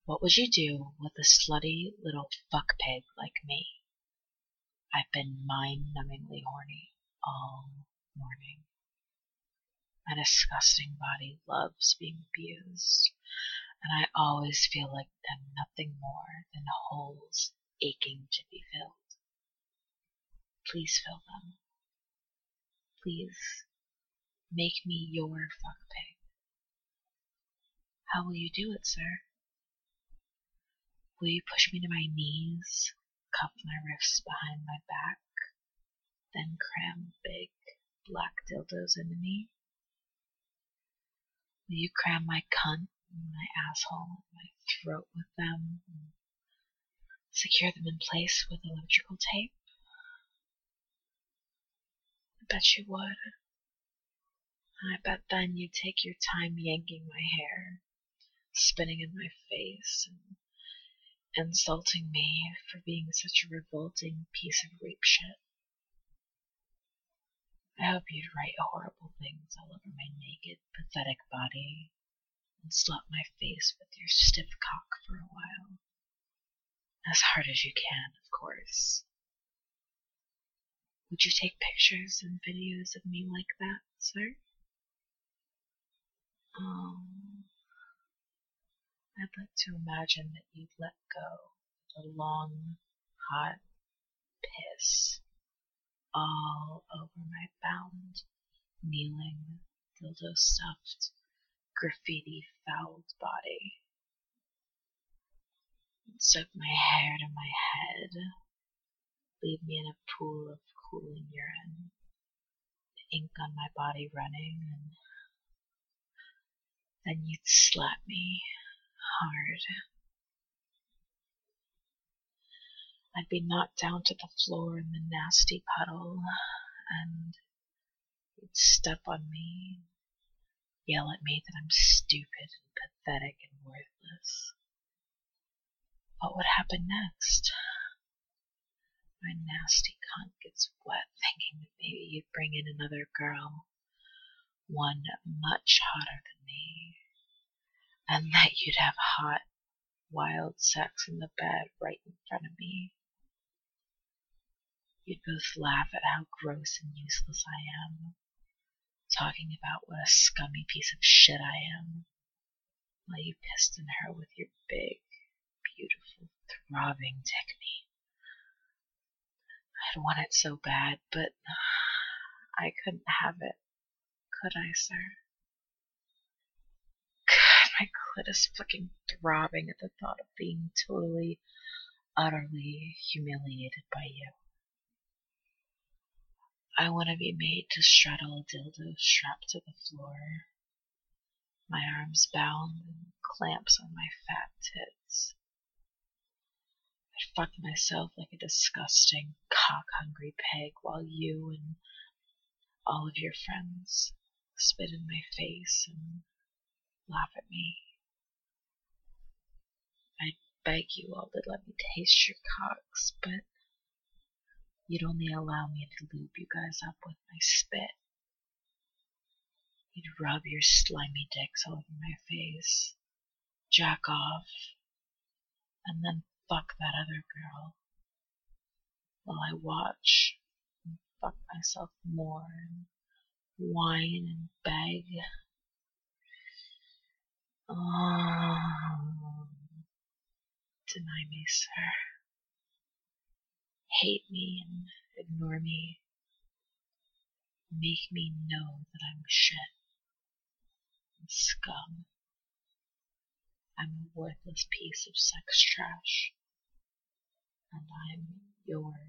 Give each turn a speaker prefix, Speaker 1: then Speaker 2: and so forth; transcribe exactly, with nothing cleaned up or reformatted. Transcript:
Speaker 1: What would you do with a slutty little fuck pig like me? I've been mind-numbingly horny all morning. My disgusting body loves being abused, and I always feel like I'm nothing more than holes aching to be filled. Please fill them. Please make me your fuck pig. How will you do it, sir? Will you push me to my knees, cuff my wrists behind my back, then cram big black dildos into me? Will you cram my cunt and my asshole and my throat with them and secure them in place with electrical tape? I bet you would. And I bet then you'd take your time yanking my hair, spitting in my face, and insulting me for being such a revolting piece of rape shit. I hope you'd write horrible things all over my naked, pathetic body and slap my face with your stiff cock for a while. As hard as you can, of course. Would you take pictures and videos of me like that, sir? Oh, I'd like to imagine that you'd let go the long, hot piss all over my bound, kneeling, dildo-stuffed, graffiti-fouled body. You'd soak my hair to my head, leave me in a pool of cooling urine, the ink on my body running, and then you'd slap me hard. I'd be knocked down to the floor in the nasty puddle, and you'd step on me, yell at me that I'm stupid and pathetic and worthless. What would happen next? My nasty cunt gets wet thinking that maybe you'd bring in another girl, one much hotter than me, and that you'd have hot, wild sex in the bed right in front of me. You'd both laugh at how gross and useless I am, talking about what a scummy piece of shit I am, while you pissed in her with your big, beautiful, throbbing technique. I'd want it so bad, but I couldn't have it, could I, sir? God, my clit is fucking throbbing at the thought of being totally, utterly humiliated by you. I want to be made to straddle a dildo strapped to the floor, my arms bound and clamps on my fat tits. I'd fuck myself like a disgusting, cock-hungry pig while you and all of your friends spit in my face and laugh at me. I'd beg you all to let me taste your cocks, but you'd only allow me to lube you guys up with my spit. You'd rub your slimy dicks all over my face, jack off, and then fuck that other girl while I watch and fuck myself more and whine and beg. Oh, deny me, sir. Hate me and ignore me. Make me know that I'm shit and scum. I'm a worthless piece of sex trash, and I'm yours